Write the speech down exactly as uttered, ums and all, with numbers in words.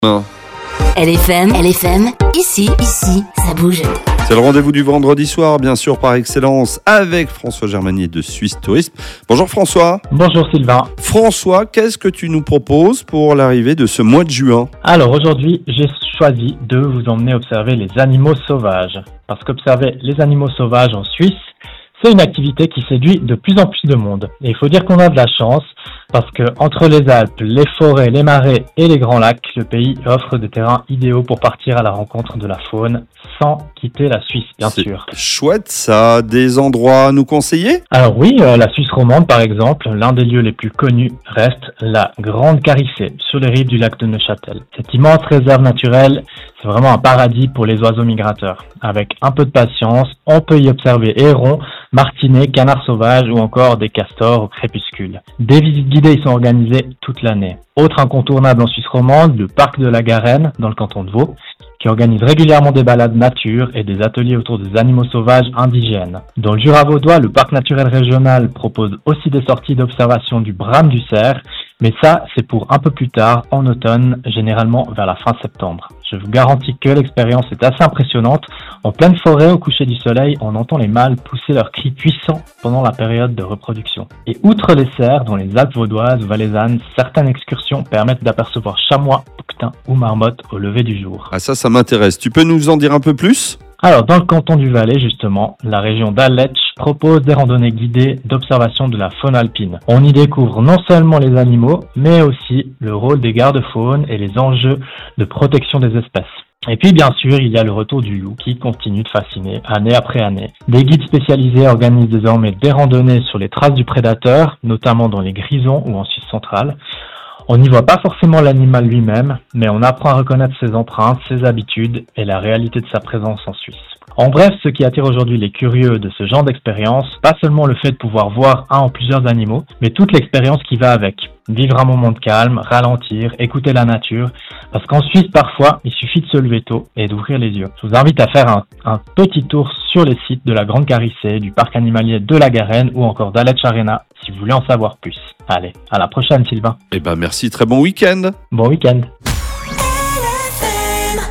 Non. L F M, L F M, ici, ici, ça bouge. C'est le rendez-vous du vendredi soir, bien sûr, par excellence, avec François Germanier de Suisse Tourisme. Bonjour François. Bonjour Sylvain. François, qu'est-ce que tu nous proposes pour l'arrivée de ce mois de juin ? Alors aujourd'hui, j'ai choisi de vous emmener observer les animaux sauvages. Parce qu'observer les animaux sauvages en Suisse, c'est une activité qui séduit de plus en plus de monde. Et il faut dire qu'on a de la chance, parce que entre les Alpes, les forêts, les marais et les grands lacs, le pays offre des terrains idéaux pour partir à la rencontre de la faune, sans quitter la Suisse, bien c'est sûr. Chouette ça, des endroits à nous conseiller ? Alors oui, euh, la Suisse romande par exemple, l'un des lieux les plus connus reste la Grande Carissée, sur les rives du lac de Neuchâtel. Cette immense réserve naturelle, c'est vraiment un paradis pour les oiseaux migrateurs. Avec un peu de patience, on peut y observer hérons, martinets, canards sauvages ou encore des castors au crépuscule. Des visites guidées y sont organisées toute l'année. Autre incontournable en Suisse romande, le parc de la Garenne, dans le canton de Vaud, qui organise régulièrement des balades nature et des ateliers autour des animaux sauvages indigènes. Dans le Jura vaudois, le parc naturel régional propose aussi des sorties d'observation du brame du cerf, mais ça, c'est pour un peu plus tard, en automne, généralement vers la fin septembre. Je vous garantis que l'expérience est assez impressionnante. En pleine forêt, au coucher du soleil, on entend les mâles pousser leurs cris puissants pendant la période de reproduction. Et outre les cerfs, dans les Alpes vaudoises ou valaisannes, certaines excursions permettent d'apercevoir chamois, bouquetins ou marmottes au lever du jour. Ah ça, ça m'intéresse. Tu peux nous en dire un peu plus ? Alors, dans le canton du Valais, justement, la région d'Aletsch propose des randonnées guidées d'observation de la faune alpine. On y découvre non seulement les animaux, mais aussi le rôle des gardes-faunes et les enjeux de protection des espèces. Et puis, bien sûr, il y a le retour du loup qui continue de fasciner année après année. Des guides spécialisés organisent désormais des randonnées sur les traces du prédateur, notamment dans les Grisons ou en Suisse centrale. On n'y voit pas forcément l'animal lui-même, mais on apprend à reconnaître ses empreintes, ses habitudes et la réalité de sa présence en Suisse. En bref, ce qui attire aujourd'hui les curieux de ce genre d'expérience, pas seulement le fait de pouvoir voir un ou plusieurs animaux, mais toute l'expérience qui va avec. Vivre un moment de calme, ralentir, écouter la nature, parce qu'en Suisse, parfois, il suffit de se lever tôt et d'ouvrir les yeux. Je vous invite à faire un, un petit tour sur les sites de la Grande Carissée, du parc animalier de la Garenne ou encore d'Aletsch Arena, si vous voulez en savoir plus. Allez, à la prochaine Sylvain. Eh ben merci, très bon week-end. Bon week-end.